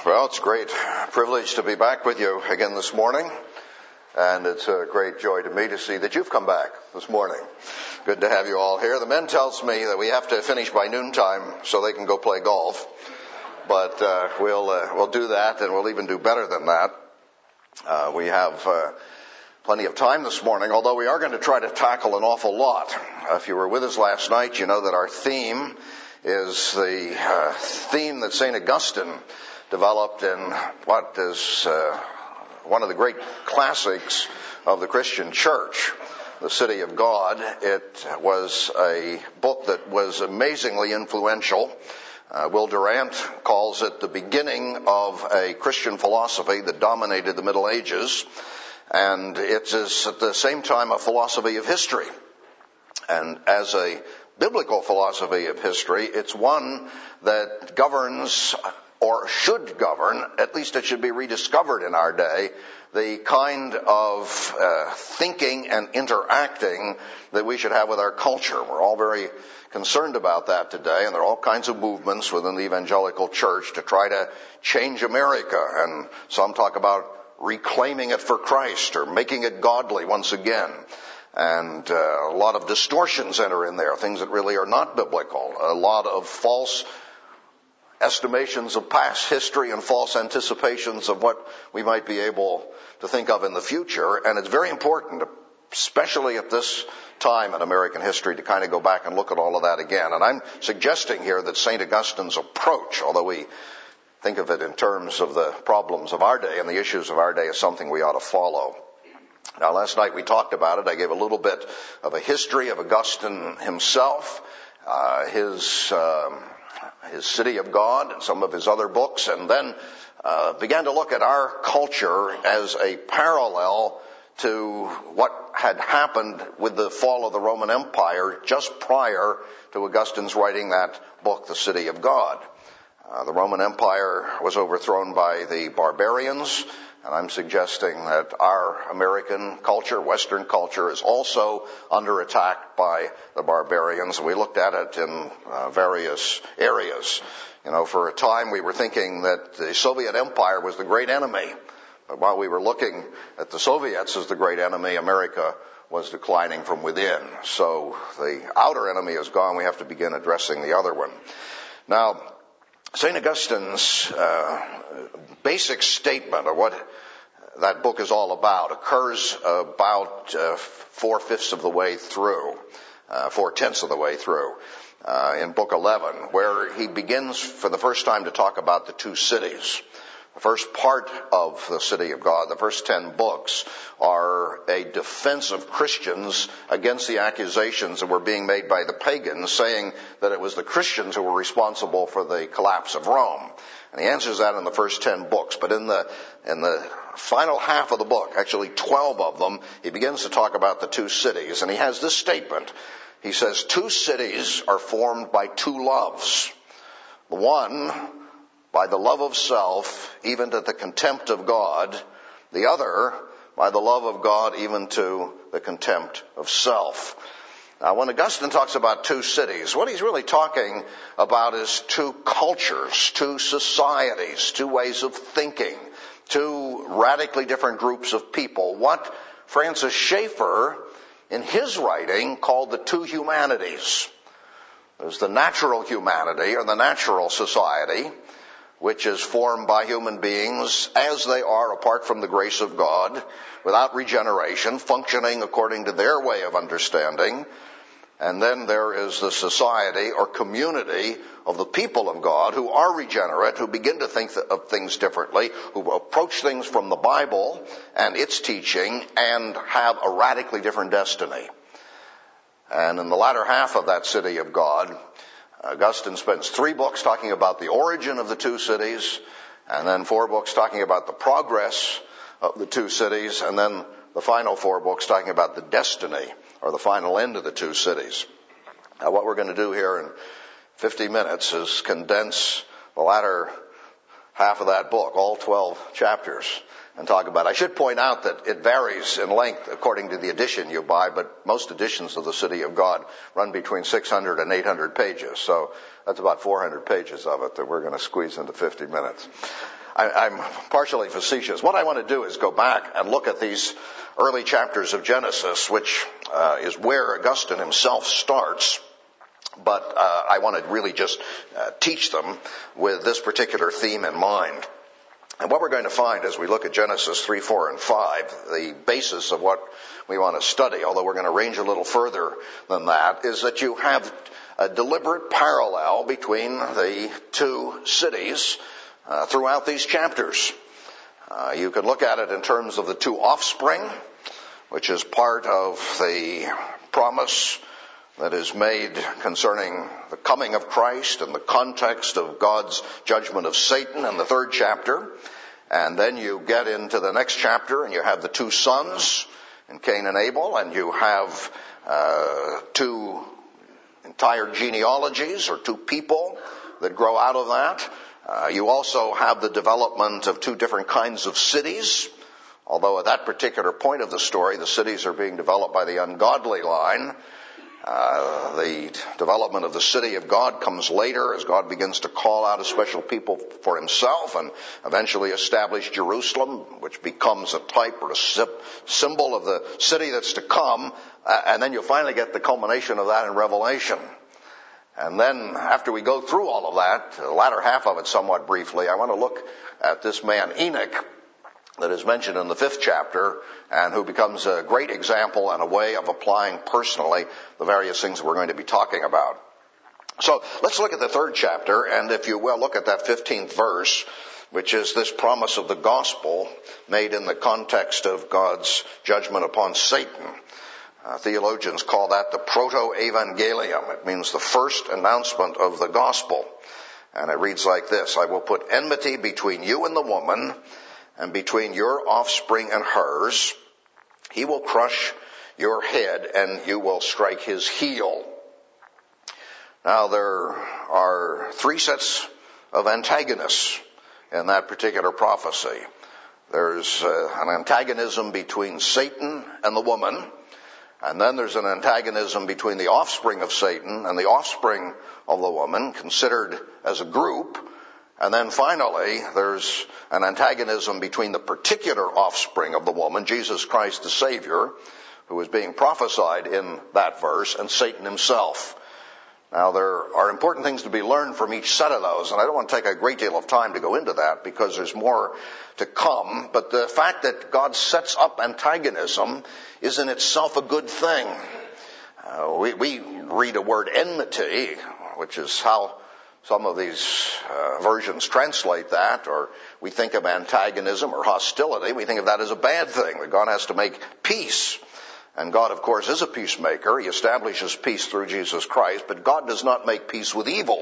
Well, it's a great privilege to be back with you again this morning, and it's a great joy to me to see that you've come back this morning. Good to have you all here. The men tells me that we have to finish by noontime so they can go play golf, but we'll do that, and we'll even do better than that. We have plenty of time this morning, although we are going to try to tackle an awful lot. If you were with us last night, you know that our theme is the theme that St. Augustine developed in what is one of the great classics of the Christian church, The City of God. It was a book that was amazingly influential. Will Durant calls it the beginning of a Christian philosophy that dominated the Middle Ages, and it is at the same time a philosophy of history. And as a biblical philosophy of history, it's one that governs, or should govern, at least it should be rediscovered in our day, the kind of thinking and interacting that we should have with our culture. We're all very concerned about that today, and there are all kinds of movements within the evangelical church to try to change America, and some talk about reclaiming it for Christ or making it godly once again. And a lot of distortions enter in there, things that really are not biblical, a lot of false estimations of past history and false anticipations of what we might be able to think of in the future. And it's very important, especially at this time in American history, to kind of go back and look at all of that again. And I'm suggesting here that St. Augustine's approach, although we think of it in terms of the problems of our day and the issues of our day, is something we ought to follow. Now, last night we talked about it. I gave a little bit of a history of Augustine himself, his City of God, and some of his other books, and then began to look at our culture as a parallel to what had happened with the fall of the Roman Empire just prior to Augustine's writing that book, The City of God. The Roman Empire was overthrown by the barbarians, and I'm suggesting that our American culture, Western culture, is also under attack by the barbarians. We looked at it in various areas. You know, for a time we were thinking that the Soviet Empire was the great enemy. But while we were looking at the Soviets as the great enemy, America was declining from within. So the outer enemy is gone. We have to begin addressing the other one. Now, St. Augustine's basic statement of what that book is all about occurs about 4/5 of the way through, 4/10 of the way through, in Book 11, where he begins for the first time to talk about the two cities. The first part of the City of God, the first 10 books, are a defense of Christians against the accusations that were being made by the pagans, saying that it was the Christians who were responsible for the collapse of Rome. And he answers that in the first 10 books. But in the final half of the book, actually 12 of them, he begins to talk about the two cities. And he has this statement. He says, two cities are formed by two loves. The one, by the love of self, even to the contempt of God. The other, by the love of God, even to the contempt of self. Now, when Augustine talks about two cities, what he's really talking about is two cultures, two societies, two ways of thinking, two radically different groups of people. What Francis Schaeffer, in his writing, called the two humanities. There's the natural humanity, or the natural society, which is formed by human beings as they are apart from the grace of God, without regeneration, functioning according to their way of understanding. And then there is the society or community of the people of God who are regenerate, who begin to think of things differently, who approach things from the Bible and its teaching and have a radically different destiny. And in the latter half of that City of God, Augustine spends 3 books talking about the origin of the two cities, and then 4 books talking about the progress of the two cities, and then the final 4 books talking about the destiny or the final end of the two cities. Now, what we're going to do here in 50 minutes is condense the latter half of that book, all 12 chapters, and talk about it. I should point out that it varies in length according to the edition you buy, but most editions of the City of God run between 600 and 800 pages. So that's about 400 pages of it that we're going to squeeze into 50 minutes. I'm partially facetious. What I want to do is go back and look at these early chapters of Genesis, which is where Augustine himself starts. But I want to really just teach them with this particular theme in mind. And what we're going to find as we look at Genesis 3, 4, and 5, the basis of what we want to study, although we're going to range a little further than that, is that you have a deliberate parallel between the two cities throughout these chapters. You could look at it in terms of the two offspring, which is part of the promise that is made concerning the coming of Christ and the context of God's judgment of Satan in the 3rd chapter. And then you get into the next chapter and you have the two sons in Cain and Abel, and you have two entire genealogies or two people that grow out of that. You also have the development of two different kinds of cities, although at that particular point of the story, the cities are being developed by the ungodly line. The development of the city of God comes later as God begins to call out a special people for himself and eventually establish Jerusalem, which becomes a type or a symbol of the city that's to come. And then you'll finally get the culmination of that in Revelation. And then after we go through all of that, the latter half of it somewhat briefly, I want to look at this man Enoch that is mentioned in the 5th chapter, and who becomes a great example and a way of applying personally the various things we're going to be talking about. So let's look at the 3rd chapter, and if you will, look at that 15th verse, which is this promise of the gospel made in the context of God's judgment upon Satan. Theologians call that the proto-evangelium. It means the first announcement of the gospel. And it reads like this: I will put enmity between you and the woman, and between your offspring and hers. He will crush your head, and you will strike his heel. Now, there are 3 sets of antagonists in that particular prophecy. There's an antagonism between Satan and the woman, and then there's an antagonism between the offspring of Satan and the offspring of the woman, considered as a group. And then finally, there's an antagonism between the particular offspring of the woman, Jesus Christ the Savior, who is being prophesied in that verse, and Satan himself. Now, there are important things to be learned from each set of those, and I don't want to take a great deal of time to go into that because there's more to come. But the fact that God sets up antagonism is in itself a good thing. We read a word enmity, which is how some of these versions translate that, or we think of antagonism or hostility. We think of that as a bad thing, that God has to make peace. And God, of course, is a peacemaker. He establishes peace through Jesus Christ, but God does not make peace with evil.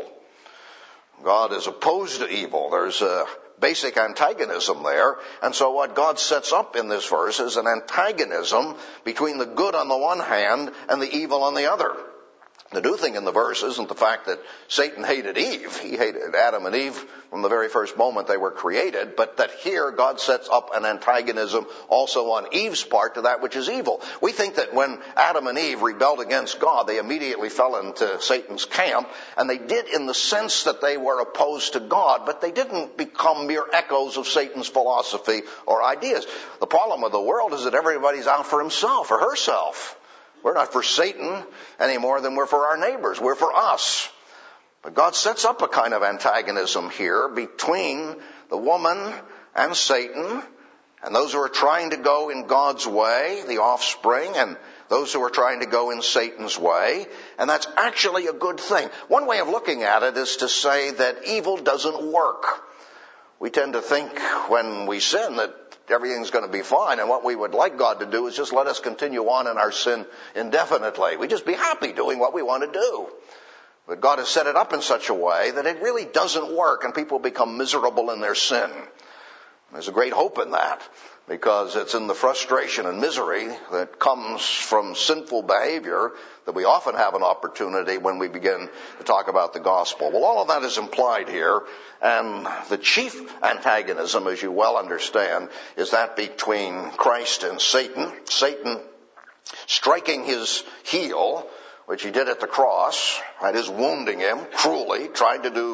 God is opposed to evil. There's a basic antagonism there. And so what God sets up in this verse is an antagonism between the good on the one hand and the evil on the other. The new thing in the verse isn't the fact that Satan hated Eve. He hated Adam and Eve from the very first moment they were created, but that here God sets up an antagonism also on Eve's part to that which is evil. We think that when Adam and Eve rebelled against God, they immediately fell into Satan's camp, and they did in the sense that they were opposed to God, but they didn't become mere echoes of Satan's philosophy or ideas. The problem with the world is that everybody's out for himself or herself. We're not for Satan any more than we're for our neighbors. We're for us. But God sets up a kind of antagonism here between the woman and Satan, and those who are trying to go in God's way, the offspring, and those who are trying to go in Satan's way. And that's actually a good thing. One way of looking at it is to say that evil doesn't work. We tend to think when we sin that everything's going to be fine, and what we would like God to do is just let us continue on in our sin indefinitely. We just be happy doing what we want to do. But God has set it up in such a way that it really doesn't work, and people become miserable in their sin. There's a great hope in that, because it's in the frustration and misery that comes from sinful behavior that we often have an opportunity when we begin to talk about the gospel. Well, all of that is implied here, and the chief antagonism, as you well understand, is that between Christ and Satan. Satan striking his heel, which he did at the cross, that is, wounding him cruelly, tried to do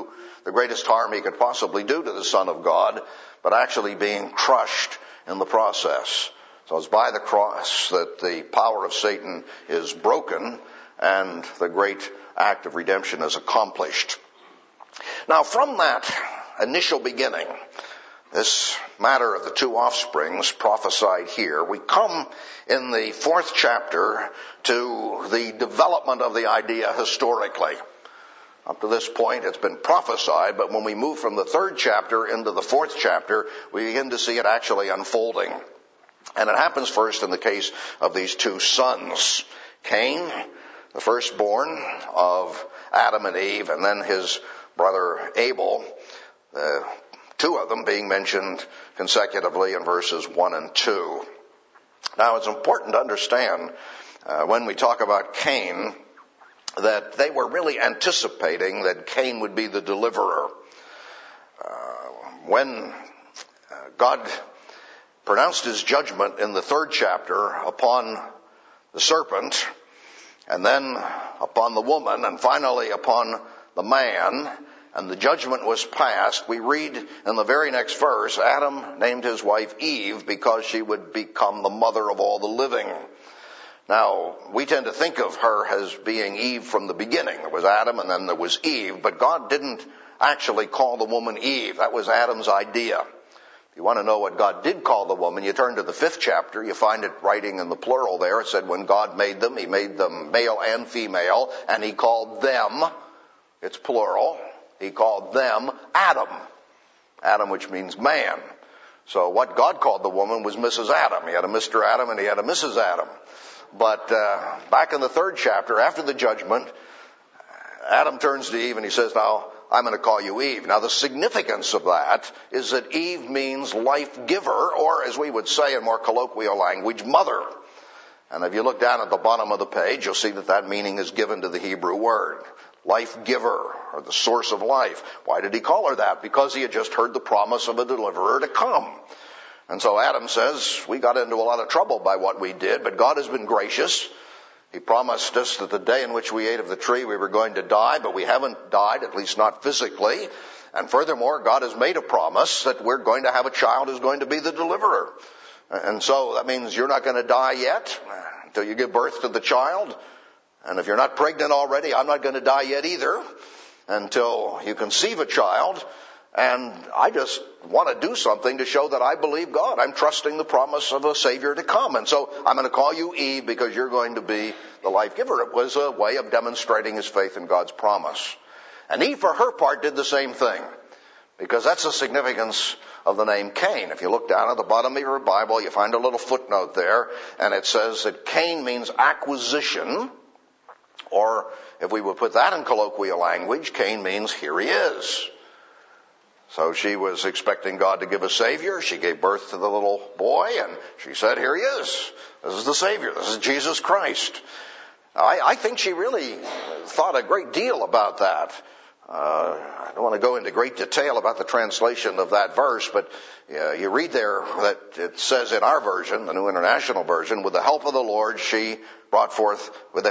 the greatest harm he could possibly do to the Son of God, but actually being crushed in the process. So it's by the cross that the power of Satan is broken and the great act of redemption is accomplished. Now, from that initial beginning, this matter of the two offsprings prophesied here, we come in the 4th chapter to the development of the idea historically. Up to this point, it's been prophesied, but when we move from the 3rd chapter into the 4th chapter, we begin to see it actually unfolding. And it happens first in the case of these two sons. Cain, the firstborn of Adam and Eve, and then his brother Abel, the two of them being mentioned consecutively in verses 1 and 2. Now, it's important to understand when we talk about Cain that they were really anticipating that Cain would be the deliverer. When God pronounced his judgment in the 3rd chapter upon the serpent, and then upon the woman, and finally upon the man, and the judgment was passed, we read in the very next verse, Adam named his wife Eve because she would become the mother of all the living. Now, we tend to think of her as being Eve from the beginning. There was Adam and then there was Eve, but God didn't actually call the woman Eve. That was Adam's idea. If you want to know what God did call the woman, you turn to the 5th chapter. You find it writing in the plural there. It said when God made them, he made them male and female, and he called them, it's plural, he called them Adam. Adam, which means man. So what God called the woman was Mrs. Adam. He had a Mr. Adam and he had a Mrs. Adam. But back in the 3rd chapter, after the judgment, Adam turns to Eve and he says, now, I'm going to call you Eve. Now, the significance of that is that Eve means life giver, or as we would say in more colloquial language, mother. And if you look down at the bottom of the page, you'll see that that meaning is given to the Hebrew word. Life giver, or the source of life. Why did he call her that? Because he had just heard the promise of a deliverer to come. And so Adam says, we got into a lot of trouble by what we did, but God has been gracious. He promised us that the day in which we ate of the tree we were going to die, but we haven't died, at least not physically. And furthermore, God has made a promise that we're going to have a child who's going to be the deliverer. And so that means you're not going to die yet until you give birth to the child. And if you're not pregnant already, I'm not going to die yet either until you conceive a child. And I just want to do something to show that I believe God. I'm trusting the promise of a Savior to come. And so I'm going to call you Eve because you're going to be the life giver. It was a way of demonstrating his faith in God's promise. And Eve, for her part, did the same thing. Because that's the significance of the name Cain. If you look down at the bottom of your Bible, you find a little footnote there. And it says that Cain means acquisition. Or if we would put that in colloquial language, Cain means here he is. So she was expecting God to give a Savior. She gave birth to the little boy, and she said, here he is. This is the Savior. This is Jesus Christ. Now, I think she really thought a great deal about that. I don't want to go into great detail about the translation of that verse, but you read there that it says in our version, the New International Version, with the help of the Lord, I brought forth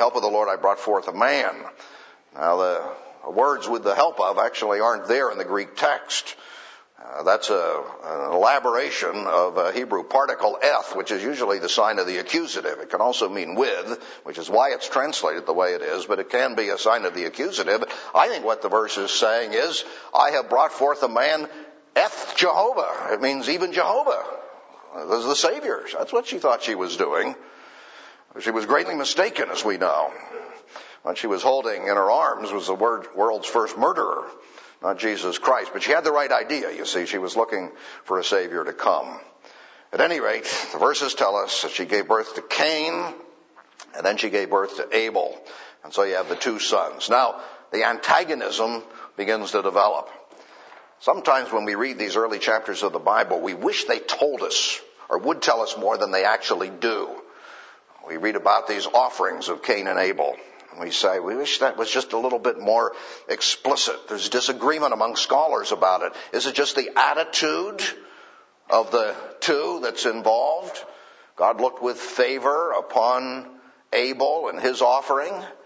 a man. Now, the words with the help of actually aren't there in the Greek text. That's an elaboration of a Hebrew particle eth, which is usually the sign of the accusative. It can also mean with, which is why it's translated the way it is, but it can be a sign of the accusative. I think what the verse is saying is, I have brought forth a man, eth Jehovah. It means even Jehovah. This is the Savior. That's what she thought she was doing. She was greatly mistaken, as we know. What she was holding in her arms was the world's first murderer, not Jesus Christ. But she had the right idea, you see. She was looking for a Savior to come. At any rate, the verses tell us that she gave birth to Cain, and then she gave birth to Abel. And so you have the two sons. Now, the antagonism begins to develop. Sometimes when we read these early chapters of the Bible, we wish they told us, or would tell us more than they actually do. We read about these offerings of Cain and Abel. And we say, we wish that was just a little bit more explicit. There's disagreement among scholars about it. Is it just the attitude of the two that's involved? God looked with favor upon Abel and his offering.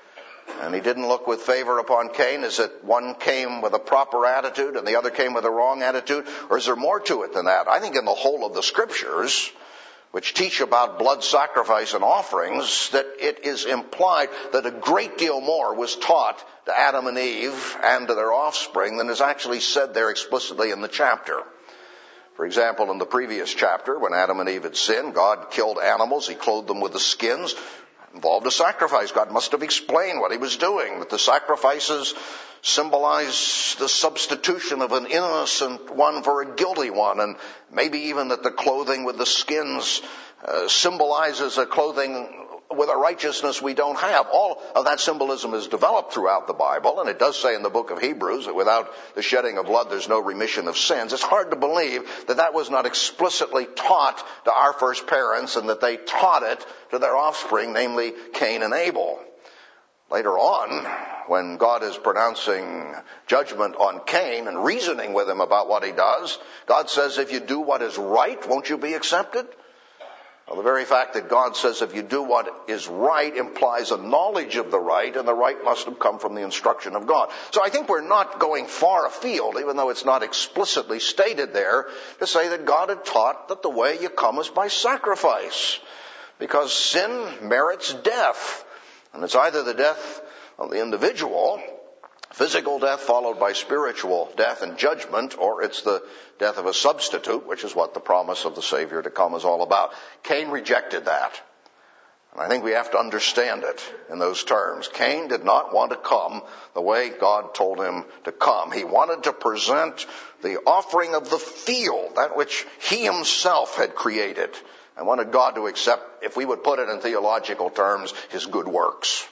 And he didn't look with favor upon Cain. Is it one came with a proper attitude and the other came with a wrong attitude? Or is there more to it than that? I think in the whole of the scriptures, which teach about blood sacrifice and offerings, that it is implied that a great deal more was taught to Adam and Eve and to their offspring than is actually said there explicitly in the chapter. For example, in the previous chapter, when Adam and Eve had sinned, God killed animals. He clothed them with the skins. It involved a sacrifice. God must have explained what he was doing, that the sacrifices symbolize the substitution of an innocent one for a guilty one, and maybe even that the clothing with the skins symbolizes a clothing with a righteousness we don't have. All of that symbolism is developed throughout the Bible, and it does say in the book of Hebrews that without the shedding of blood there's no remission of sins. It's hard to believe that that was not explicitly taught to our first parents and that they taught it to their offspring, namely Cain and Abel. Later on, when God is pronouncing judgment on Cain and reasoning with him about what he does, God says, if you do what is right, won't you be accepted? Well, the very fact that God says if you do what is right implies a knowledge of the right, and the right must have come from the instruction of God. So I think we're not going far afield, even though it's not explicitly stated there, to say that God had taught that the way you come is by sacrifice, because sin merits death. And it's either the death of the individual, physical death followed by spiritual death and judgment, or it's the death of a substitute, which is what the promise of the Savior to come is all about. Cain rejected that. And I think we have to understand it in those terms. Cain did not want to come the way God told him to come. He wanted to present the offering of the field, that which he himself had created. I wanted God to accept, if we would put it in theological terms, his good works.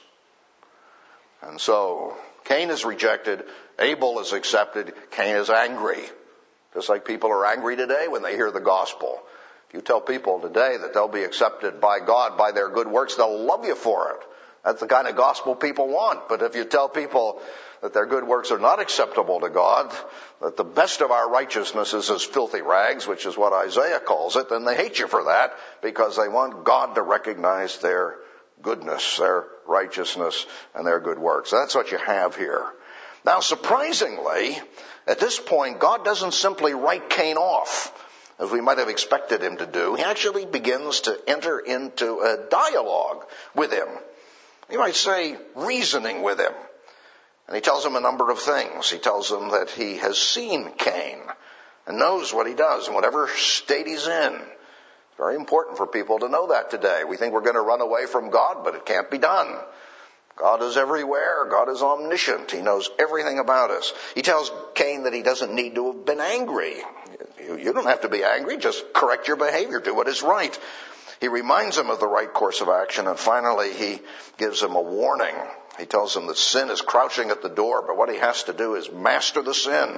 And so Cain is rejected, Abel is accepted, Cain is angry. Just like people are angry today when they hear the gospel. If you tell people today that they'll be accepted by God by their good works, they'll love you for it. That's the kind of gospel people want. But if you tell people that their good works are not acceptable to God, that the best of our righteousness is as filthy rags, which is what Isaiah calls it, then they hate you for that because they want God to recognize their goodness, their righteousness, and their good works. That's what you have here. Now, surprisingly, at this point, God doesn't simply write Cain off, as we might have expected him to do. He actually begins to enter into a dialogue with him. You might say reasoning with him. And he tells him a number of things. He tells him that he has seen Cain and knows what he does in whatever state he's in. It's very important for people to know that today. We think we're going to run away from God, but it can't be done. God is everywhere. God is omniscient. He knows everything about us. He tells Cain that he doesn't need to have been angry. You don't have to be angry. Just correct your behavior. Do what is right. He reminds him of the right course of action, and finally he gives him a warning. He tells him that sin is crouching at the door, but what he has to do is master the sin.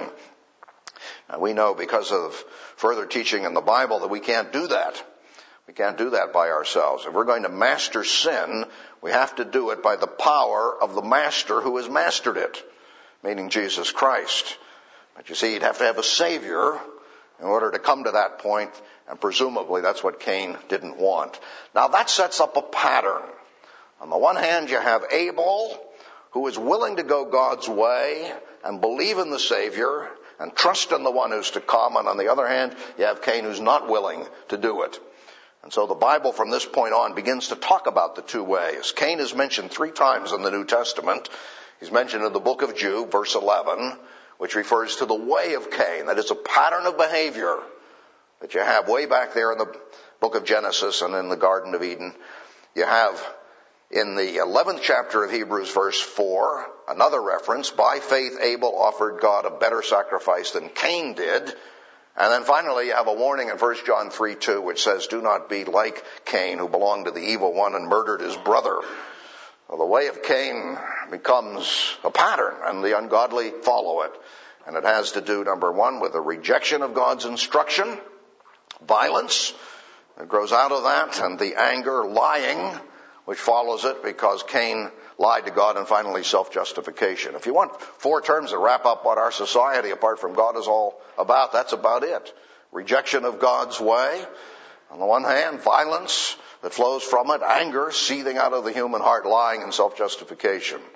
Now, we know because of further teaching in the Bible that we can't do that. We can't do that by ourselves. If we're going to master sin, we have to do it by the power of the master who has mastered it, meaning Jesus Christ. But you see, you'd have to have a Savior in order to come to that point, and presumably that's what Cain didn't want. Now that sets up a pattern. On the one hand, you have Abel, who is willing to go God's way and believe in the Savior and trust in the one who's to come. And on the other hand, you have Cain, who's not willing to do it. And so the Bible from this point on begins to talk about the two ways. Cain is mentioned 3 times in the New Testament. He's mentioned in the book of Jude, verse 11, which refers to the way of Cain. That is a pattern of behavior that you have way back there in the book of Genesis and in the Garden of Eden. You have in the 11th chapter of Hebrews, verse 4, another reference. By faith, Abel offered God a better sacrifice than Cain did. And then finally, you have a warning in 1 John 3:2, which says, do not be like Cain, who belonged to the evil one and murdered his brother. Well, the way of Cain becomes a pattern, and the ungodly follow it. And it has to do, number one, with the rejection of God's instruction, violence that grows out of that, and the anger, lying, which follows it because Cain lied to God, and finally self-justification. If you want 4 terms that wrap up what our society, apart from God, is all about, that's about it. Rejection of God's way. On the one hand, violence that flows from it, anger seething out of the human heart, lying, and self-justification.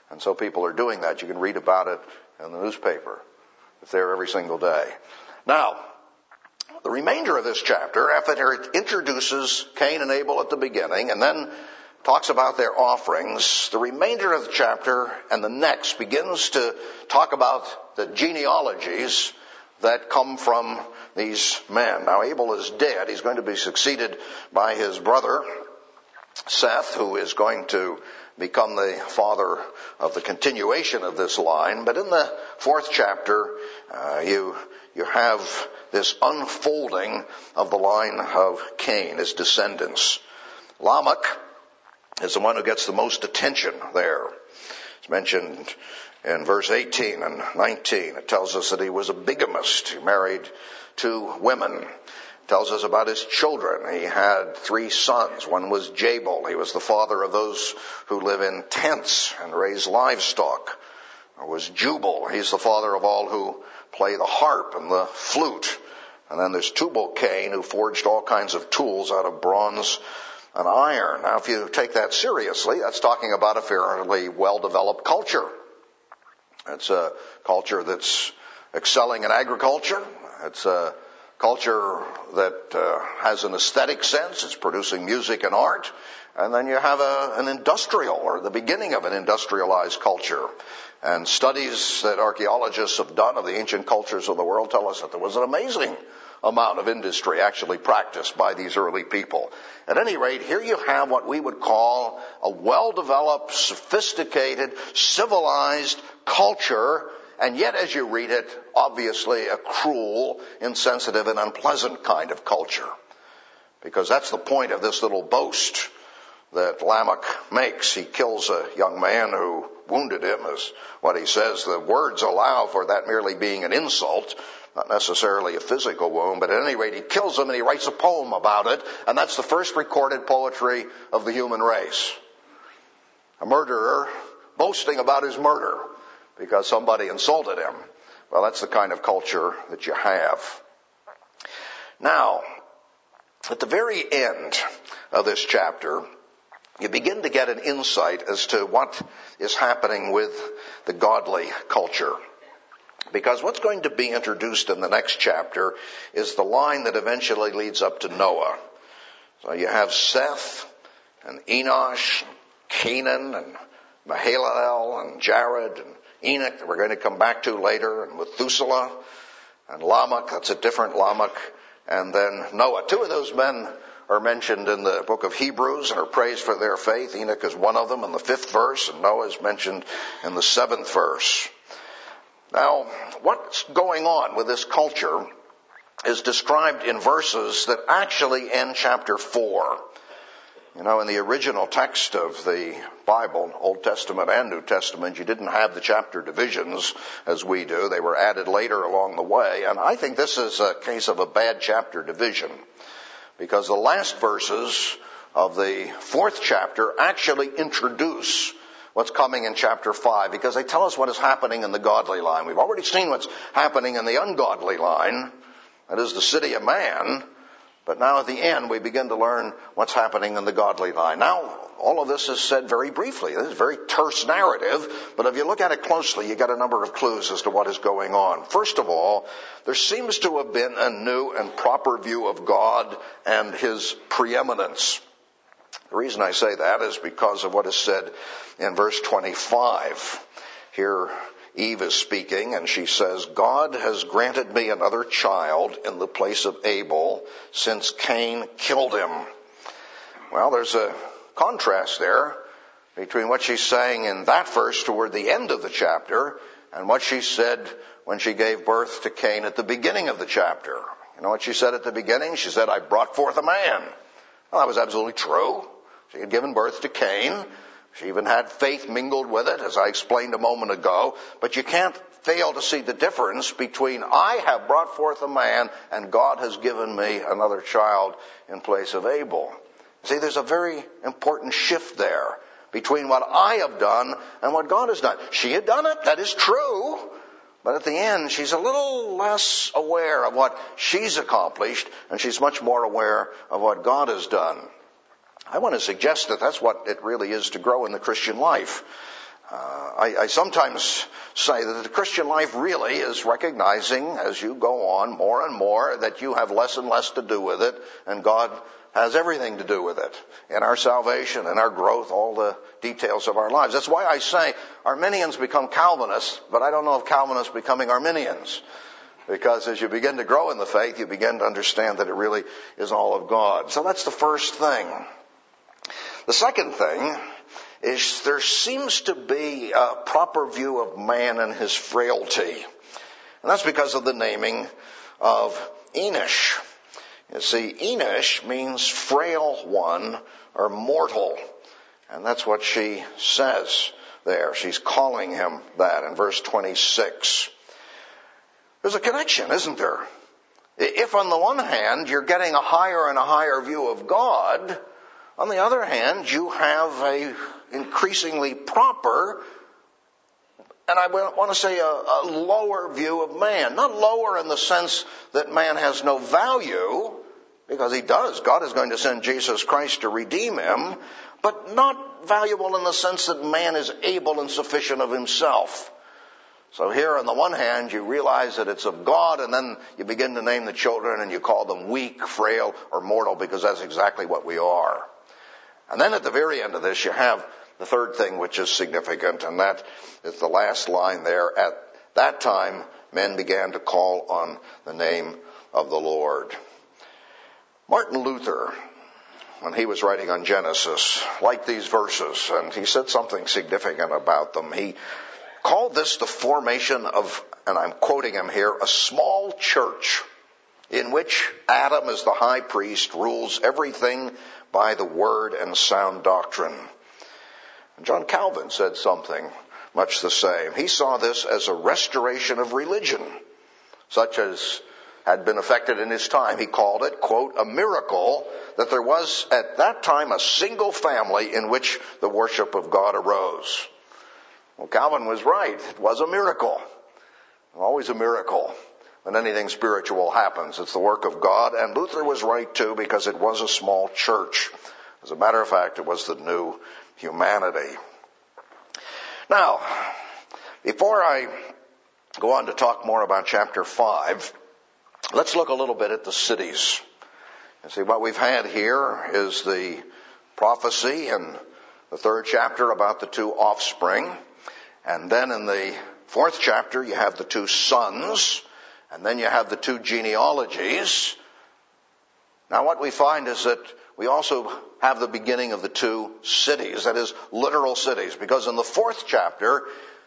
And so people are doing that. You can read about it in the newspaper. It's there every single day. Now, the remainder of this chapter, after it introduces Cain and Abel at the beginning and then talks about their offerings, the remainder of the chapter and the next begins to talk about the genealogies that come from these men. Now, Abel is dead. He's going to be succeeded by his brother, Seth, who is going to become the father of the continuation of this line. But in the 4th chapter, you have this unfolding of the line of Cain, his descendants. Lamech is the one who gets the most attention there. It's mentioned in verse 18 and 19. It tells us that he was a bigamist. He married 2 women. It tells us about his children. He had 3 sons. One was Jabal. He was the father of those who live in tents and raise livestock. There was Jubal. He's the father of all who play the harp and the flute. And then there's Tubal-Cain, who forged all kinds of tools out of bronze and iron. Now, if you take that seriously, that's talking about a fairly well-developed culture. It's a culture that's excelling in agriculture. It's a culture that has an aesthetic sense. It's producing music and art. And then you have an industrial, or the beginning of an industrialized culture. And studies that archaeologists have done of the ancient cultures of the world tell us that there was an amazing amount of industry actually practiced by these early people. At any rate, here you have what we would call a well-developed, sophisticated, civilized culture, and yet as you read it, obviously a cruel, insensitive, and unpleasant kind of culture. Because that's the point of this little boast that Lamech makes. He kills a young man who wounded him, is what he says. The words allow for that merely being an insult, not necessarily a physical wound, but at any rate he kills him and he writes a poem about it, and that's the first recorded poetry of the human race. A murderer boasting about his murder because somebody insulted him. Well, that's the kind of culture that you have. Now, at the very end of this chapter, you begin to get an insight as to what is happening with the godly culture. Because what's going to be introduced in the next chapter is the line that eventually leads up to Noah. So you have Seth and Enosh, Canaan and Mahalalel and Jared and Enoch that we're going to come back to later, and Methuselah and Lamech, that's a different Lamech, and then Noah. 2 of those men are mentioned in the book of Hebrews and are praised for their faith. Enoch is one of them in the 5th verse, and Noah is mentioned in the 7th verse. Now, what's going on with this culture is described in verses that actually end chapter 4. You know, in the original text of the Bible, Old Testament and New Testament, you didn't have the chapter divisions as we do. They were added later along the way. And I think this is a case of a bad chapter division, because the last verses of the 4th chapter actually introduce what's coming in chapter 5, because they tell us what is happening in the godly line. We've already seen what's happening in the ungodly line, that is the city of man. But now at the end, we begin to learn what's happening in the godly line. Now, all of this is said very briefly. This is a very terse narrative, but if you look at it closely, you get a number of clues as to what is going on. First of all, there seems to have been a new and proper view of God and his preeminence. The reason I say that is because of what is said in verse 25. Here, Eve is speaking, and she says, God has granted me another child in the place of Abel, since Cain killed him. Well, there's a contrast there between what she's saying in that verse toward the end of the chapter and what she said when she gave birth to Cain at the beginning of the chapter. You know what she said at the beginning? She said, I brought forth a man. Well, that was absolutely true. She had given birth to Cain. She even had faith mingled with it, as I explained a moment ago. But you can't fail to see the difference between I have brought forth a man and God has given me another child in place of Abel. See, there's a very important shift there between what I have done and what God has done. She had done it, that is true. But at the end, she's a little less aware of what she's accomplished, and she's much more aware of what God has done. I want to suggest that that's what it really is to grow in the Christian life. I sometimes say that the Christian life really is recognizing as you go on more and more that you have less and less to do with it, and God has everything to do with it in our salvation and our growth, all the details of our lives. That's why I say Arminians become Calvinists, but I don't know of Calvinists becoming Arminians. Because as you begin to grow in the faith, you begin to understand that it really is all of God. So that's the first thing. The second thing is there seems to be a proper view of man and his frailty. And that's because of the naming of Enosh. You see, Enosh means frail one or mortal. And that's what she says there. She's calling him that in verse 26. There's a connection, isn't there? If on the one hand you're getting a higher and a higher view of God, on the other hand you have a increasingly proper, and I want to say a lower view of man. Not lower in the sense that man has no value, because he does. God is going to send Jesus Christ to redeem him, but not valuable in the sense that man is able and sufficient of himself. So here on the one hand you realize that it's of God, and then you begin to name the children and you call them weak, frail, or mortal, because that's exactly what we are. And then at the very end of this you have the third thing which is significant, and that is the last line there. At that time men began to call on the name of the Lord. Martin Luther, when he was writing on Genesis, liked these verses, and he said something significant about them. He called this the formation of, and I'm quoting him here, a small church in which Adam as the high priest rules everything by the word and sound doctrine. And John Calvin said something much the same. He saw this as a restoration of religion, such as had been effected in his time. He called it, quote, a miracle that there was at that time a single family in which the worship of God arose. Well, Calvin was right. It was a miracle. Always a miracle when anything spiritual happens. It's the work of God. And Luther was right too, because it was a small church. As a matter of fact, it was the new humanity. Now, before I go on to talk more about chapter 5, let's look a little bit at the cities. You see, what we've had here is the prophecy in the 3rd chapter about the 2 offspring. And then in the 4th chapter, you have the 2 sons. And then you have the 2 genealogies. Now what we find is that we also have the beginning of the 2 cities, that is, literal cities. Because in the 4th chapter,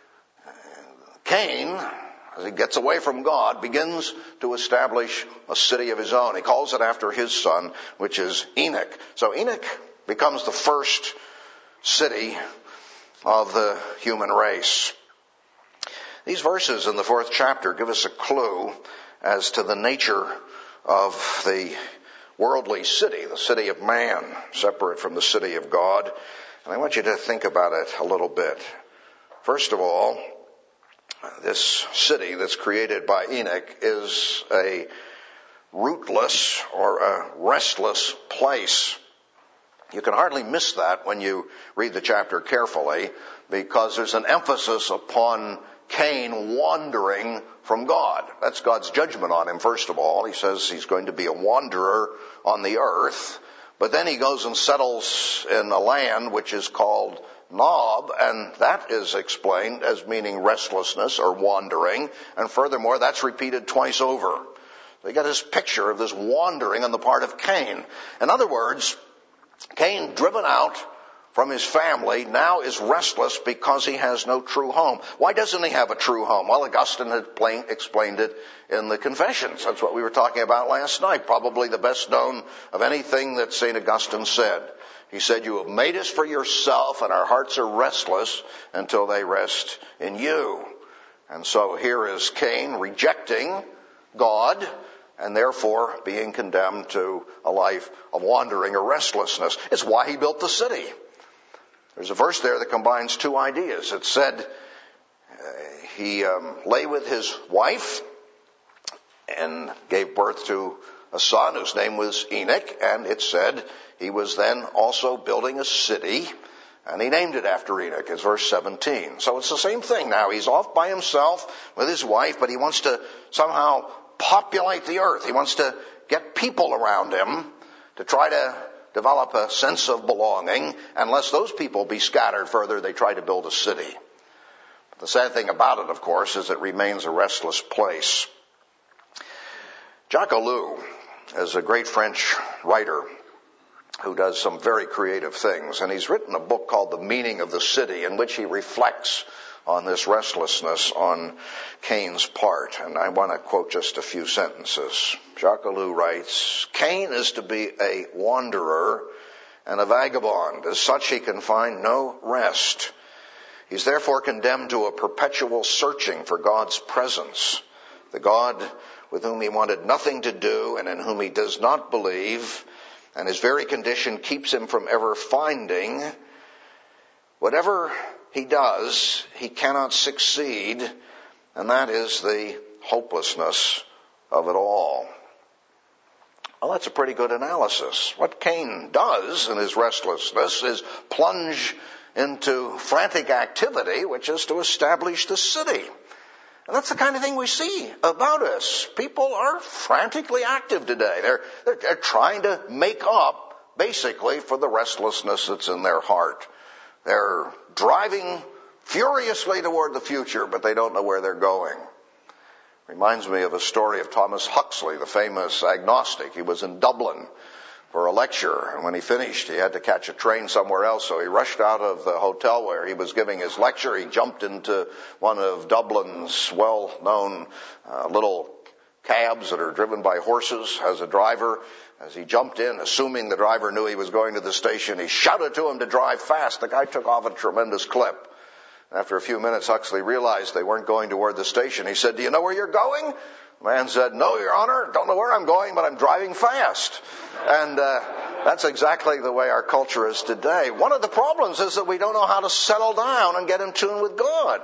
Cain, as he gets away from God, begins to establish a city of his own. He calls it after his son, which is Enoch. So Enoch becomes the first city of the human race. These verses in the 4th chapter give us a clue as to the nature of the worldly city, the city of man, separate from the city of God. And I want you to think about it a little bit. First of all, this city that's created by Enoch is a rootless or a restless place. You can hardly miss that when you read the chapter carefully, because there's an emphasis upon Cain wandering from God. That's God's judgment on him, first of all. He says he's going to be a wanderer on the earth. But then he goes and settles in a land which is called Nob, and that is explained as meaning restlessness or wandering. And furthermore, that's repeated twice over. They got this picture of this wandering on the part of Cain. In other words, Cain, driven out from his family, now is restless because he has no true home. Why doesn't he have a true home? Well, Augustine had explained it in the Confessions. That's what we were talking about last night. Probably the best known of anything that St. Augustine said. He said, you have made us for yourself, and our hearts are restless until they rest in you. And so here is Cain rejecting God, and therefore being condemned to a life of wandering or restlessness. It's why he built the city. There's a verse there that combines 2 ideas. It said he lay with his wife and gave birth to a son whose name was Enoch, and it said he was then also building a city, And he named it after Enoch, is verse 17. So it's the same thing now. He's off by himself with his wife, but he wants to somehow populate the earth. He wants to get people around him to try to develop a sense of belonging. Unless those people be scattered further, they try to build a city. But the sad thing about it, of course, is it remains a restless place. Jacques Ellul is a great French writer who does some very creative things. And he's written a book called The Meaning of the City, in which he reflects on this restlessness on Cain's part. And I want to quote just a few sentences. Jacques Ellul writes, "Cain is to be a wanderer and a vagabond. As such, he can find no rest. He's therefore condemned to a perpetual searching for God's presence. The God with whom he wanted nothing to do and in whom he does not believe, and his very condition keeps him from ever finding. Whatever he does, he cannot succeed, and that is the hopelessness of it all." Well, that's a pretty good analysis. What Cain does in his restlessness is plunge into frantic activity, which is to establish the city. And that's the kind of thing we see about us. People are frantically active today. They're trying to make up, basically, for the restlessness that's in their heart. They're driving furiously toward the future, but they don't know where they're going. Reminds me of a story of Thomas Huxley, the famous agnostic. He was in Dublin for a lecture, and when he finished, he had to catch a train somewhere else, so he rushed out of the hotel where he was giving his lecture. He jumped into one of Dublin's well-known little cabs that are driven by horses as a driver. As he jumped in, assuming the driver knew he was going to the station, he shouted to him to drive fast. The guy took off at a tremendous clip. After a few minutes, Huxley realized they weren't going toward the station. He said, "Do you know where you're going?" The man said, "No, Your Honor, don't know where I'm going, but I'm driving fast." And that's exactly the way our culture is today. One of the problems is that we don't know how to settle down and get in tune with God.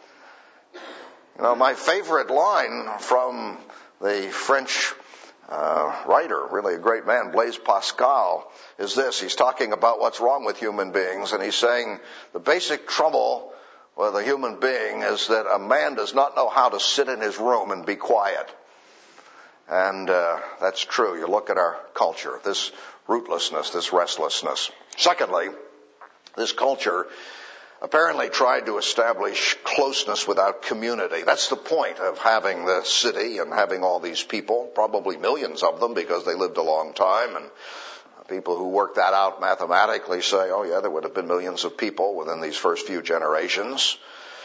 You know, my favorite line from the French writer, really a great man, Blaise Pascal, is this. He's talking about what's wrong with human beings, and he's saying the basic trouble with a human being is that a man does not know how to sit in his room and be quiet. And that's true. You look at our culture, this rootlessness, this restlessness. Secondly, this culture apparently tried to establish closeness without community. That's the point of having the city and having all these people, probably millions of them because they lived a long time, and people who work that out mathematically say, oh yeah, there would have been millions of people within these first few generations.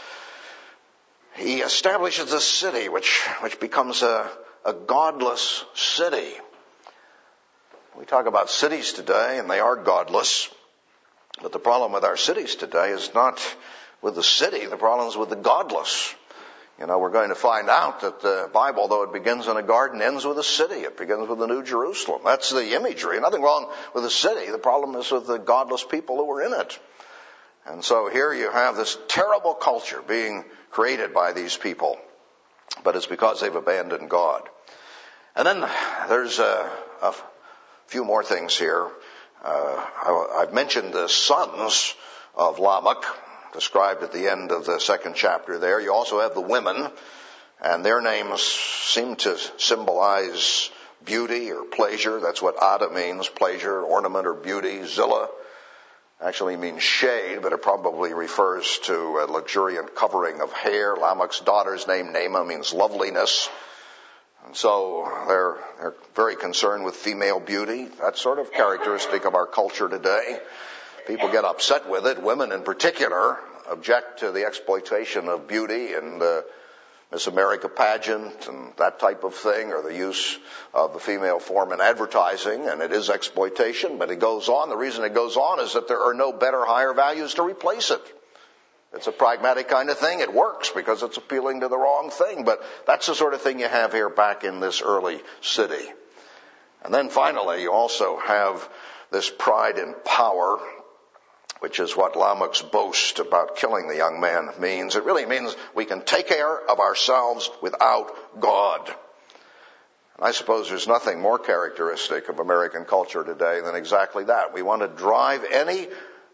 He establishes a city which becomes a godless city. We talk about cities today, and they are godless. But the problem with our cities today is not with the city. The problem is with the godless. You know, we're going to find out that the Bible, though it begins in a garden, ends with a city. It begins with the New Jerusalem. That's the imagery. Nothing wrong with the city. The problem is with the godless people who are in it. And so here you have this terrible culture being created by these people. But it's because they've abandoned God. And then there's a few more things here. I've mentioned the sons of Lamech, described at the end of the second chapter there. You also have the women, and their names seem to symbolize beauty or pleasure. That's what Ada means, pleasure, ornament, or beauty. Zillah actually means shade, but it probably refers to a luxuriant covering of hair. Lamech's daughter's name, Naamah, means loveliness. And so they're very concerned with female beauty. That's sort of characteristic of our culture today. People get upset with it. Women in particular object to the exploitation of beauty and Miss America pageant and that type of thing, or the use of the female form in advertising, and it is exploitation, but it goes on. The reason it goes on is that there are no better, higher values to replace it. It's a pragmatic kind of thing. It works because it's appealing to the wrong thing, but that's the sort of thing you have here back in this early city. And then finally, you also have this pride in power, which is what Lamech's boast about killing the young man means. It really means we can take care of ourselves without God. And I suppose there's nothing more characteristic of American culture today than exactly that. We want to drive any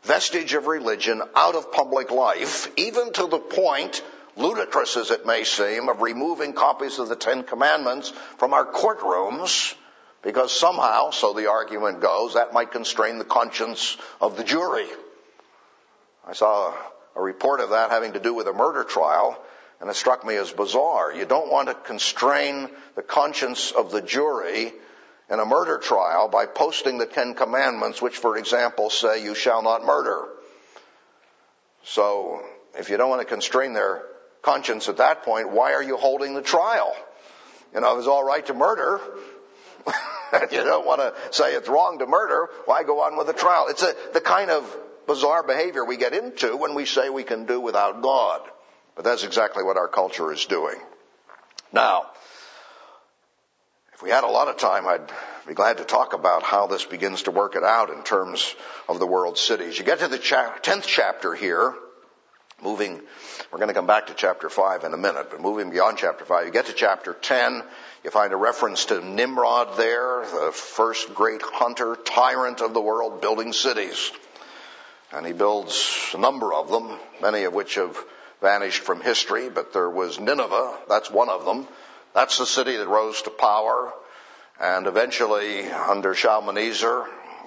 vestige of religion out of public life, even to the point, ludicrous as it may seem, of removing copies of the Ten Commandments from our courtrooms, because somehow, so the argument goes, that might constrain the conscience of the jury. I saw a report of that having to do with a murder trial, and it struck me as bizarre. You don't want to constrain the conscience of the jury in a murder trial by posting the Ten Commandments, which, for example, say you shall not murder. So, if you don't want to constrain their conscience at that point, why are you holding the trial? You know, if it's all right to murder, and you don't want to say it's wrong to murder, why go on with the trial? It's the kind of bizarre behavior we get into when we say we can do without God. But that's exactly what our culture is doing. Now, if we had a lot of time, I'd be glad to talk about how this begins to work it out in terms of the world's cities. You get to the 10th chapter here, we're going to come back to chapter 5 in a minute, but moving beyond chapter 5, you get to chapter 10, you find a reference to Nimrod there, the first great hunter, tyrant of the world, building cities. And he builds a number of them, many of which have vanished from history, but there was Nineveh, that's one of them. That's the city that rose to power, and eventually, under Shalmaneser,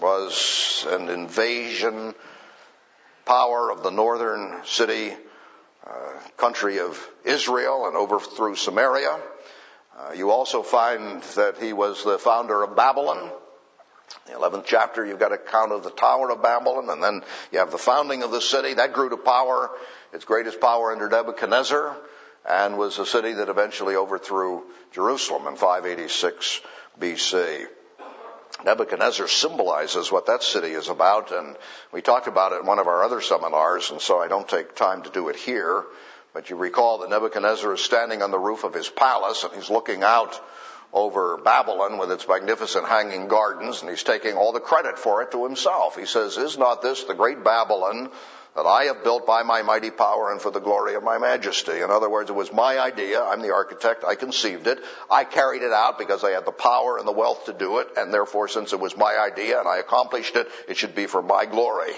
was an invasion power of the northern city, country of Israel, and overthrew Samaria. You also find that he was the founder of Babylon. In the 11th chapter, you've got an account of the Tower of Babylon, and then you have the founding of the city. That grew to power, its greatest power under Nebuchadnezzar, and was a city that eventually overthrew Jerusalem in 586 BC. Nebuchadnezzar symbolizes what that city is about, and we talked about it in one of our other seminars, and so I don't take time to do it here. But you recall that Nebuchadnezzar is standing on the roof of his palace, and he's looking out over Babylon with its magnificent hanging gardens, and he's taking all the credit for it to himself. He says, "Is not this the great Babylon that I have built by my mighty power and for the glory of my majesty?" In other words, it was my idea. I'm the architect. I conceived it. I carried it out because I had the power and the wealth to do it, and therefore, since it was my idea and I accomplished it, it should be for my glory.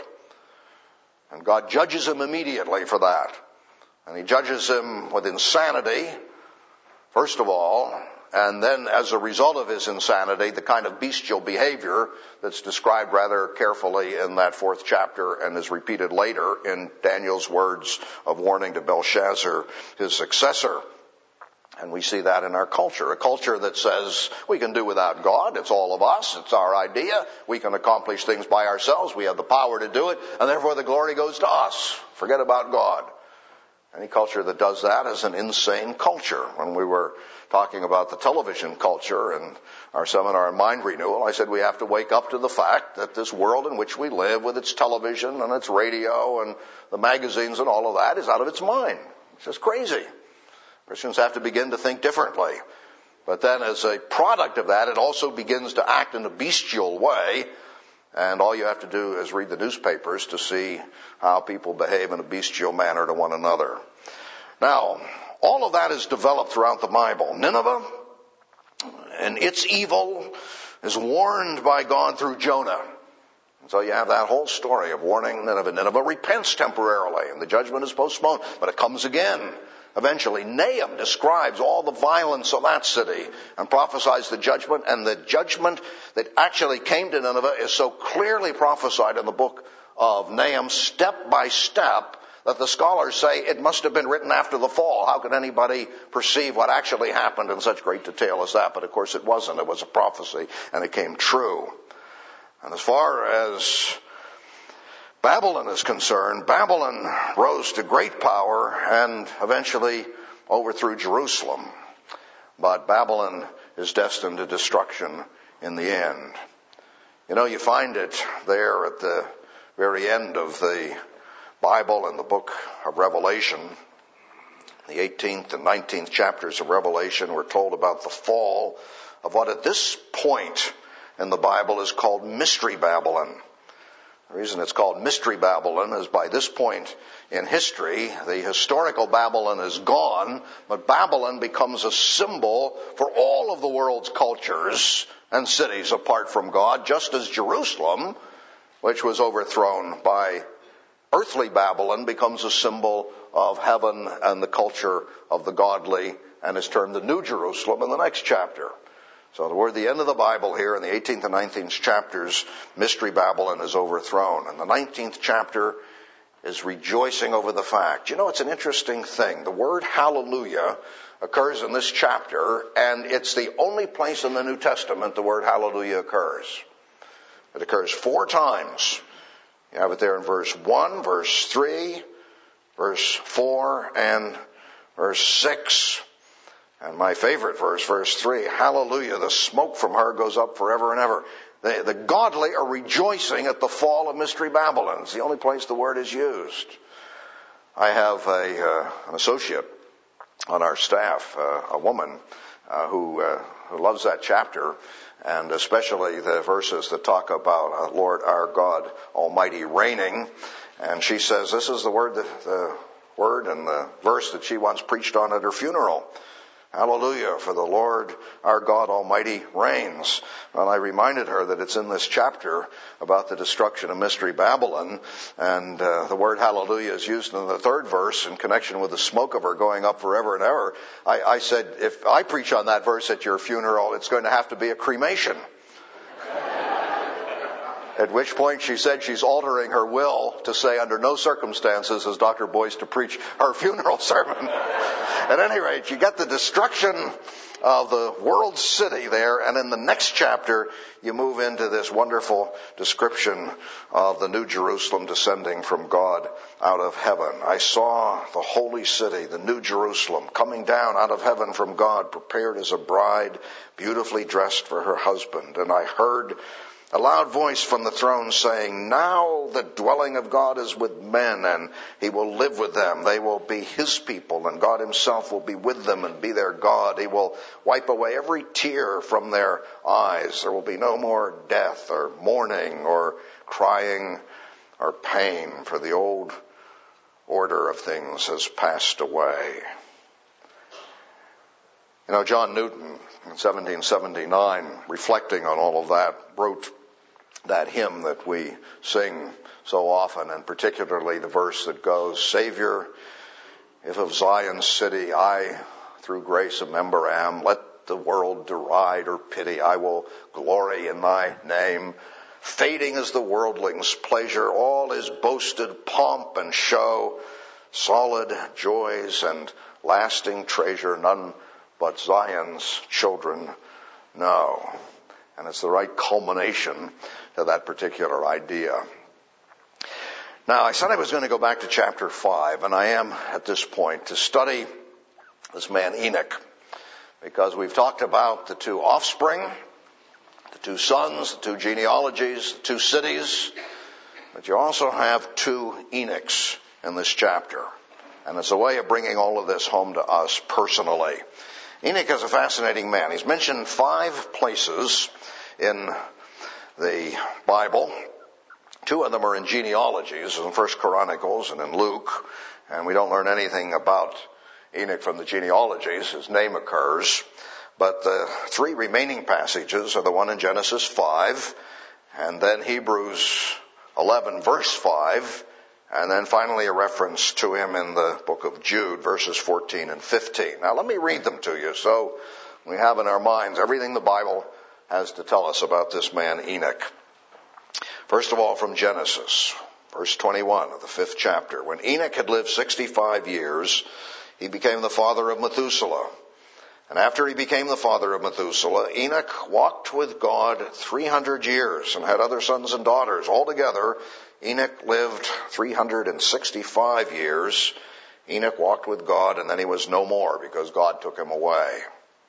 And God judges him immediately for that. And he judges him with insanity, first of all, and then as a result of his insanity, the kind of bestial behavior that's described rather carefully in that 4th chapter and is repeated later in Daniel's words of warning to Belshazzar, his successor. And we see that in our culture, a culture that says we can do without God, it's all of us, it's our idea, we can accomplish things by ourselves, we have the power to do it, and therefore the glory goes to us. Forget about God. Any culture that does that is an insane culture. When we were talking about the television culture in our seminar on mind renewal, I said we have to wake up to the fact that this world in which we live with its television and its radio and the magazines and all of that is out of its mind. It's just crazy. Christians have to begin to think differently. But then as a product of that, it also begins to act in a bestial way. And all you have to do is read the newspapers to see how people behave in a bestial manner to one another. Now, all of that is developed throughout the Bible. Nineveh and its evil is warned by God through Jonah. And so you have that whole story of warning Nineveh. Nineveh repents temporarily, and the judgment is postponed, but it comes again. Eventually, Nahum describes all the violence of that city and prophesies the judgment, and the judgment that actually came to Nineveh is so clearly prophesied in the book of Nahum, step by step, that the scholars say it must have been written after the fall. How could anybody perceive what actually happened in such great detail as that? But of course it wasn't. It was a prophecy, and it came true. And as far as Babylon is concerned, Babylon rose to great power and eventually overthrew Jerusalem. But Babylon is destined to destruction in the end. You know, you find it there at the very end of the Bible in the book of Revelation. The 18th and 19th chapters of Revelation, we're told about the fall of what at this point in the Bible is called Mystery Babylon. The reason it's called Mystery Babylon is by this point in history, the historical Babylon is gone, but Babylon becomes a symbol for all of the world's cultures and cities apart from God, just as Jerusalem which was overthrown by earthly Babylon, becomes a symbol of heaven and the culture of the godly, and is termed the New Jerusalem in the next chapter. So we're at the end of the Bible here. In the 18th and 19th chapters, Mystery Babylon is overthrown. And the 19th chapter is rejoicing over the fact. You know, it's an interesting thing. The word hallelujah occurs in this chapter, and it's the only place in the New Testament the word hallelujah occurs. It occurs 4 times. You have it there in verse 1, verse 3, verse 4, and verse 6. And my favorite verse, verse 3, hallelujah, the smoke from her goes up forever and ever. The godly are rejoicing at the fall of Mystery Babylon. It's the only place the word is used. I have an associate on our staff, a woman who loves that chapter, and especially the verses that talk about Lord our God Almighty reigning. And she says this is the word and the verse that she once preached on at her funeral. Hallelujah, for the Lord our God Almighty reigns. Well, I reminded her that it's in this chapter about the destruction of Mystery Babylon, and the word hallelujah is used in the 3rd verse in connection with the smoke of her going up forever and ever. I said, if I preach on that verse at your funeral, it's going to have to be a cremation. At which point she said she's altering her will to say under no circumstances is Dr. Boyce to preach her funeral sermon. At any rate, you get the destruction of the world city there, and in the next chapter you move into this wonderful description of the New Jerusalem descending from God out of heaven. I saw the holy city, the New Jerusalem, coming down out of heaven from God, prepared as a bride, beautifully dressed for her husband. And I heard a loud voice from the throne saying, now the dwelling of God is with men, and he will live with them. They will be his people, and God himself will be with them and be their God. He will wipe away every tear from their eyes. There will be no more death or mourning or crying or pain, for the old order of things has passed away. You know, John Newton, in 1779, reflecting on all of that, wrote that hymn that we sing so often, and particularly the verse that goes, Savior, if of Zion's city I through grace a member am, let the world deride or pity, I will glory in thy name. Fading is the worldling's pleasure, all is boasted pomp and show, solid joys and lasting treasure, none but Zion's children know. And it's the right culmination to that particular idea. Now, I said I was going to go back to chapter 5, and I am at this point to study this man Enoch, because we've talked about the 2 offspring, the 2 sons, the 2 genealogies, the 2 cities, but you also have 2 Enochs in this chapter. And it's a way of bringing all of this home to us personally. Enoch is a fascinating man. He's mentioned 5 places in the Bible. 2 of them are in genealogies, in 1 Chronicles and in Luke, and we don't learn anything about Enoch from the genealogies. His name occurs, but the 3 remaining passages are the one in Genesis 5, and then Hebrews 11 verse 5, and then finally a reference to him in the book of Jude, verses 14 and 15. Now let me read them to you so we have in our minds everything the Bible has to tell us about this man Enoch. First of all, from Genesis, verse 21 of the 5th chapter. When Enoch had lived 65 years, he became the father of Methuselah. And after he became the father of Methuselah, Enoch walked with God 300 years and had other sons and daughters. Altogether, Enoch lived 365 years. Enoch walked with God, and then he was no more because God took him away.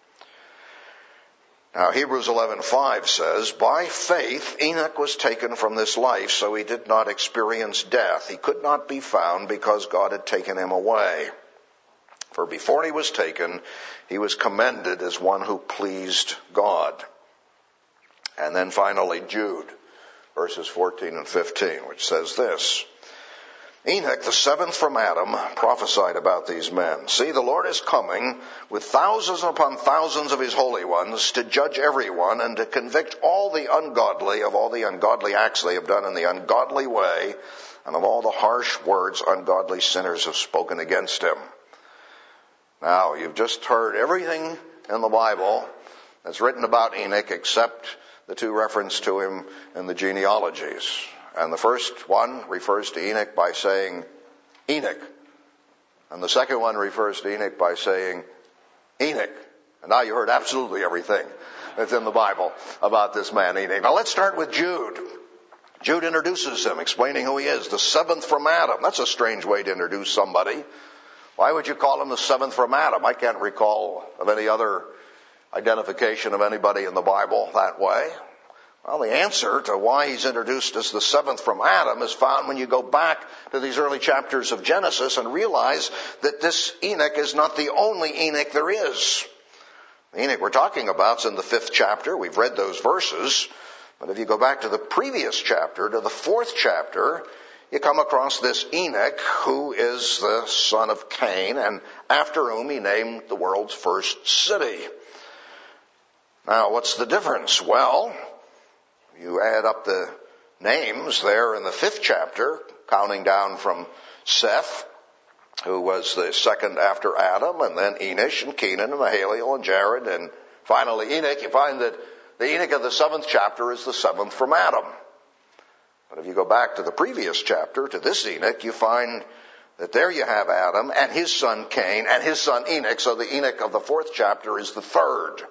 Now, Hebrews 11:5 says, by faith Enoch was taken from this life, so he did not experience death. He could not be found because God had taken him away. For before he was taken, he was commended as one who pleased God. And then finally Jude, verses 14 and 15, which says this, Enoch, the seventh from Adam, prophesied about these men. See, the Lord is coming with thousands upon thousands of his holy ones to judge everyone and to convict all the ungodly of all the ungodly acts they have done in the ungodly way and of all the harsh words ungodly sinners have spoken against him. Now, you've just heard everything in the Bible that's written about Enoch except the two references to him in the genealogies. And the first one refers to Enoch by saying Enoch. And the second one refers to Enoch by saying Enoch. And now you heard absolutely everything that's in the Bible about this man Enoch. Now let's start with Jude. Jude introduces him, explaining who he is, the seventh from Adam. That's a strange way to introduce somebody. Why would you call him the seventh from Adam? I can't recall of any other identification of anybody in the Bible that way. Well, the answer to why he's introduced as the seventh from Adam is found when you go back to these early chapters of Genesis and realize that this Enoch is not the only Enoch there is. The Enoch we're talking about is in the 5th chapter. We've read those verses. But if you go back to the previous chapter, to the 4th chapter, you come across this Enoch, who is the son of Cain, and after whom he named the world's first city. Now, what's the difference? Well, you add up the names there in the 5th chapter, counting down from Seth, who was the second after Adam, and then Enosh and Kenan and Mahalalel and Jared, and finally Enoch. You find that the Enoch of the 7th chapter is the seventh from Adam. But if you go back to the previous chapter, to this Enoch, you find that there you have Adam and his son Cain and his son Enoch, so the Enoch of the 4th chapter is the third.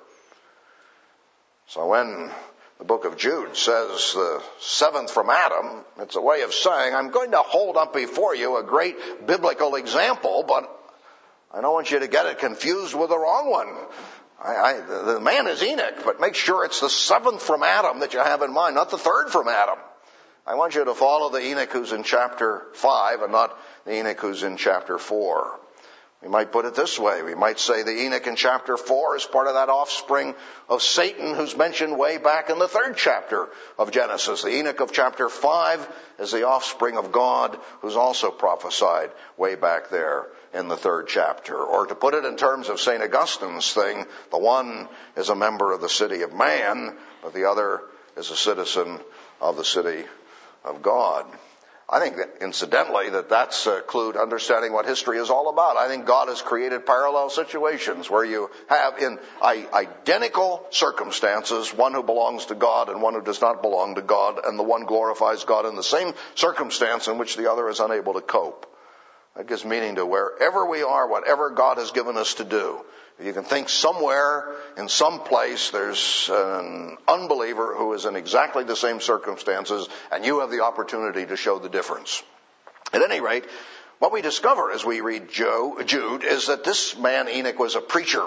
So when the book of Jude says the seventh from Adam, it's a way of saying, I'm going to hold up before you a great biblical example, but I don't want you to get it confused with the wrong one. The man is Enoch, but make sure it's the seventh from Adam that you have in mind, not the third from Adam. I want you to follow the Enoch who's in chapter 5 and not the Enoch who's in chapter 4. We might put it this way. We might say the Enoch in chapter 4 is part of that offspring of Satan who's mentioned way back in the 3rd chapter of Genesis. The Enoch of chapter 5 is the offspring of God who's also prophesied way back there in the 3rd chapter. Or to put it in terms of St. Augustine's thing, the one is a member of the city of man, but the other is a citizen of the city of God. I think that, incidentally, that's a clue to understanding what history is all about. I think God has created parallel situations where you have in identical circumstances one who belongs to God and one who does not belong to God, and the one glorifies God in the same circumstance in which the other is unable to cope. That gives meaning to wherever we are, whatever God has given us to do. You can think somewhere, in some place, there's an unbeliever who is in exactly the same circumstances, and you have the opportunity to show the difference. At any rate, what we discover as we read Jude is that this man Enoch was a preacher.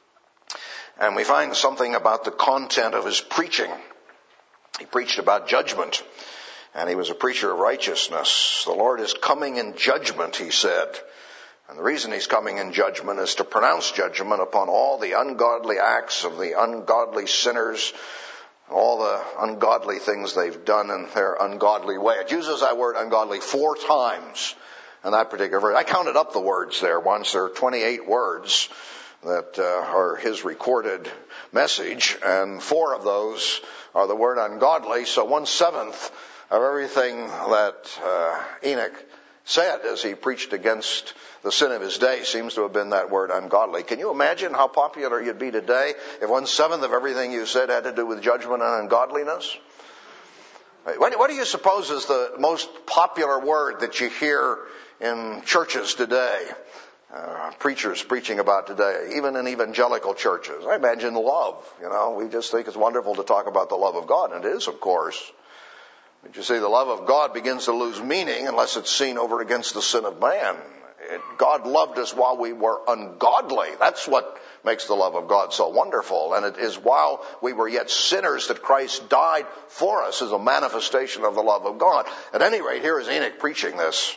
And we find something about the content of his preaching. He preached about judgment, and he was a preacher of righteousness. The Lord is coming in judgment, he said. And the reason he's coming in judgment is to pronounce judgment upon all the ungodly acts of the ungodly sinners, all the ungodly things they've done in their ungodly way. It uses that word ungodly 4 times in that particular verse. I counted up the words there once. There are 28 words that are his recorded message, and 4 of those are the word ungodly. So 1/7 of everything that Enoch said as he preached against the sin of his day seems to have been that word ungodly. Can you imagine how popular you'd be today if 1/7 of everything you said had to do with judgment and ungodliness? What do you suppose is the most popular word that you hear in churches today? Preachers preaching about today, even in evangelical churches. I imagine love. We just think it's wonderful to talk about the love of God, and it is, of course. But you see, the love of God begins to lose meaning unless it's seen over against the sin of man. God loved us while we were ungodly. That's what makes the love of God so wonderful. And it is while we were yet sinners that Christ died for us as a manifestation of the love of God. At any rate, here is Enoch preaching this.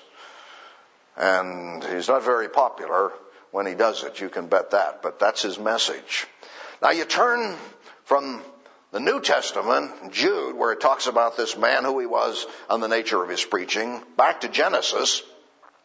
And he's not very popular when he does it, you can bet that. But that's his message. Now you turn from the New Testament, Jude, where it talks about this man, who he was, and the nature of his preaching, back to Genesis.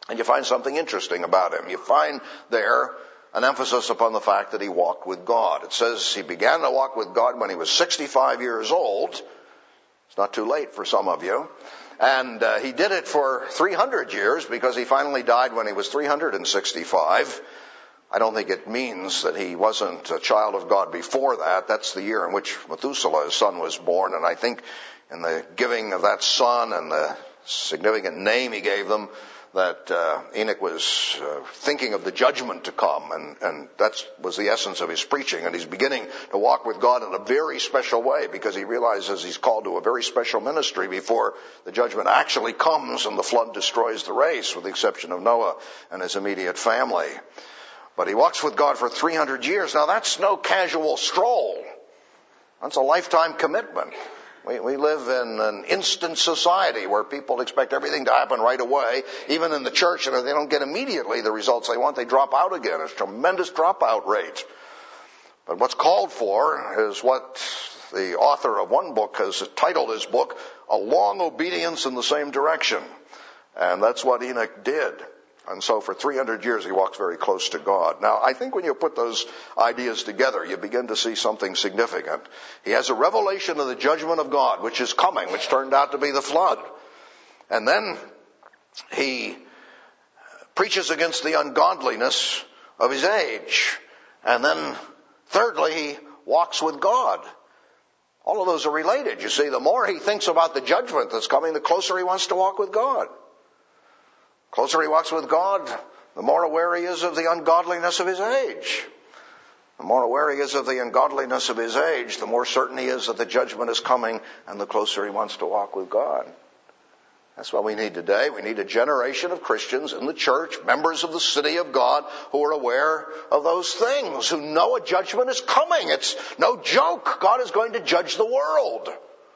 And you find something interesting about him. You find there an emphasis upon the fact that he walked with God. It says he began to walk with God when he was 65 years old. It's not too late for some of you. And he did it for 300 years because he finally died when he was 365. I don't think it means that he wasn't a child of God before that. That's the year in which Methuselah, his son, was born. And I think in the giving of that son and the significant name he gave them, that Enoch was thinking of the judgment to come, and that was the essence of his preaching. And he's beginning to walk with God in a very special way because he realizes he's called to a very special ministry before the judgment actually comes and the flood destroys the race, with the exception of Noah and his immediate family. But he walks with God for 300 years. Now that's no casual stroll. That's a lifetime commitment. We live in an instant society where people expect everything to happen right away, even in the church, and if they don't get immediately the results they want, they drop out again. It's a tremendous dropout rate. But what's called for is what the author of one book has titled his book, A Long Obedience in the Same Direction. And that's what Enoch did. And so for 300 years he walks very close to God. Now, I think when you put those ideas together, you begin to see something significant. He has a revelation of the judgment of God, which is coming, which turned out to be the flood. And then he preaches against the ungodliness of his age. And then, thirdly, he walks with God. All of those are related. You see, the more he thinks about the judgment that's coming, the closer he wants to walk with God. The closer he walks with God, the more aware he is of the ungodliness of his age. The more aware he is of the ungodliness of his age, the more certain he is that the judgment is coming, and the closer he wants to walk with God. That's what we need today. We need a generation of Christians in the church, members of the city of God, who are aware of those things, who know a judgment is coming. It's no joke. God is going to judge the world.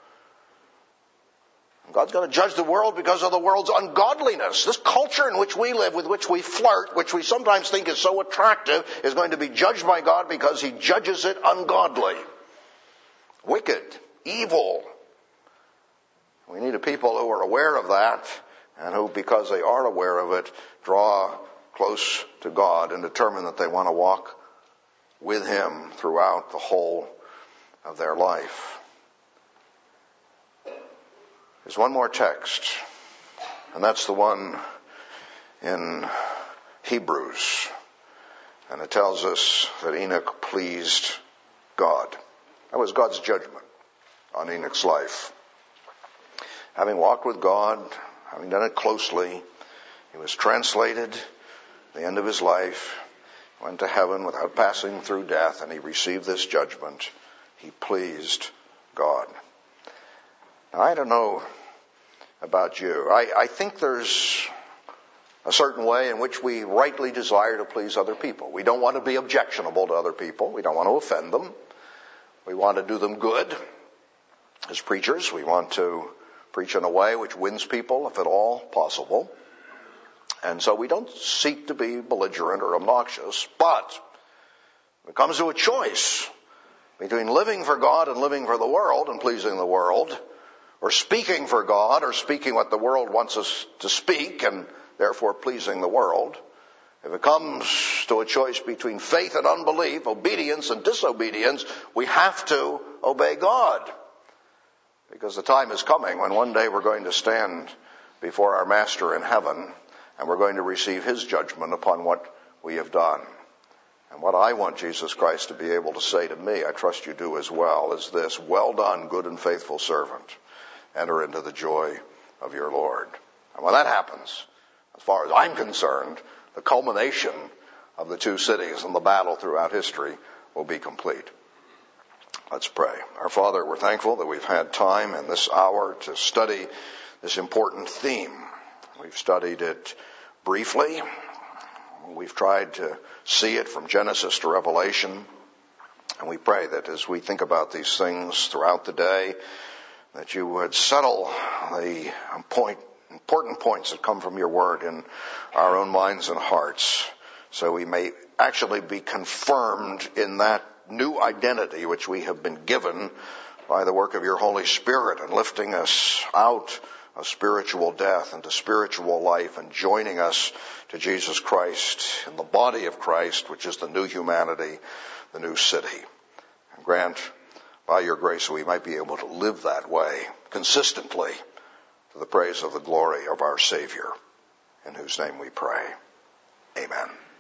God's going to judge the world because of the world's ungodliness. This culture in which we live, with which we flirt, which we sometimes think is so attractive, is going to be judged by God because he judges it ungodly, wicked, evil. We need a people who are aware of that and who, because they are aware of it, draw close to God and determine that they want to walk with him throughout the whole of their life. There's one more text, and that's the one in Hebrews. And it tells us that Enoch pleased God. That was God's judgment on Enoch's life. Having walked with God, having done it closely, he was translated at the end of his life, went to heaven without passing through death, and he received this judgment. He pleased God. Now, I don't know about you. I think there's a certain way in which we rightly desire to please other people. We don't want to be objectionable to other people. We don't want to offend them. We want to do them good. As preachers, we want to preach in a way which wins people, if at all possible. And so we don't seek to be belligerent or obnoxious. But when it comes to a choice between living for God and living for the world and pleasing the world, or speaking for God, or speaking what the world wants us to speak, and therefore pleasing the world, if it comes to a choice between faith and unbelief, obedience and disobedience, we have to obey God. Because the time is coming when one day we're going to stand before our Master in heaven, and we're going to receive his judgment upon what we have done. And what I want Jesus Christ to be able to say to me, I trust you do as well, is this: well done, good and faithful servant. Enter into the joy of your Lord. And when that happens, as far as I'm concerned, the culmination of the two cities and the battle throughout history will be complete. Let's pray. Our Father, we're thankful that we've had time in this hour to study this important theme. We've studied it briefly. We've tried to see it from Genesis to Revelation. And we pray that as we think about these things throughout the day, that you would settle the important points that come from your word in our own minds and hearts, so we may actually be confirmed in that new identity which we have been given by the work of your Holy Spirit and lifting us out of spiritual death into spiritual life and joining us to Jesus Christ in the body of Christ, which is the new humanity, the new city. And grant, by your grace, we might be able to live that way consistently to the praise of the glory of our Savior, in whose name we pray. Amen.